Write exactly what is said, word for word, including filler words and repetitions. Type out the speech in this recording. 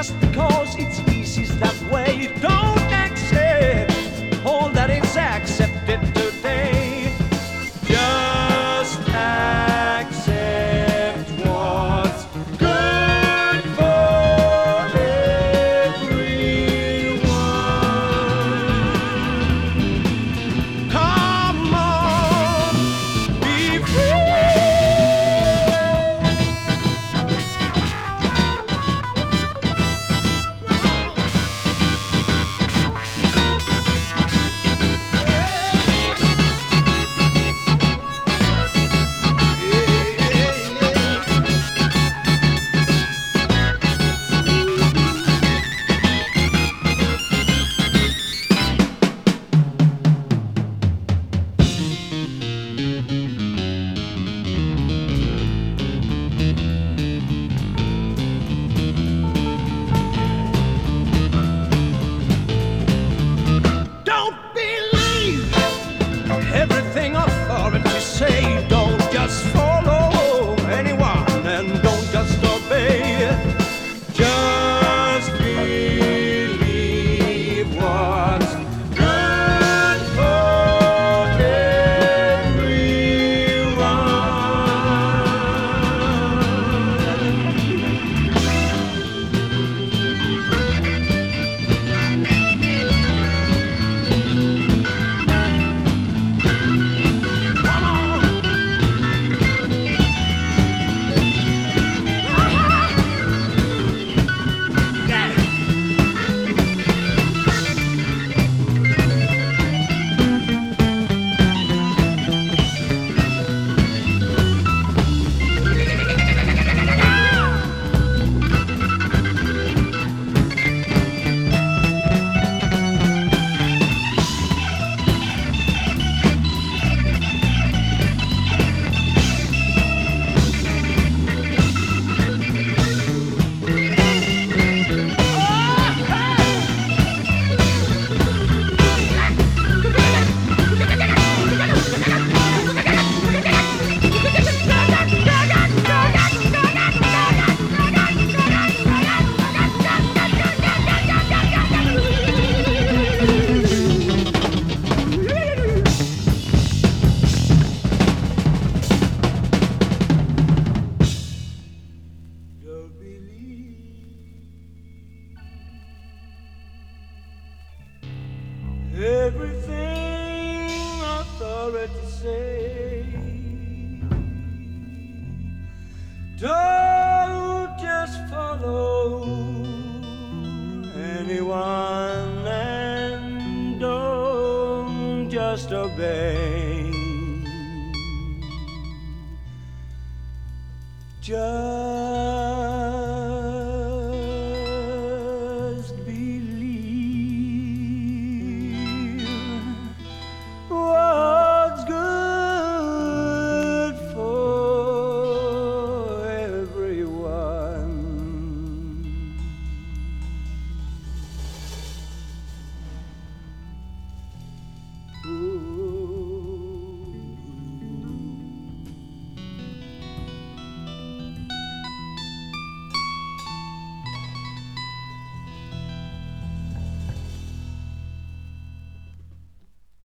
just because it's easy that way. Don't accept all that is accepted today. Just accept what's good for everyone. Come on, be free. Don't believe everything authorities say. Don't just follow anyone and don't just obey. Just believe what's good for Don't believe everything authorities say. Don't just follow anyone and don't just obey. Just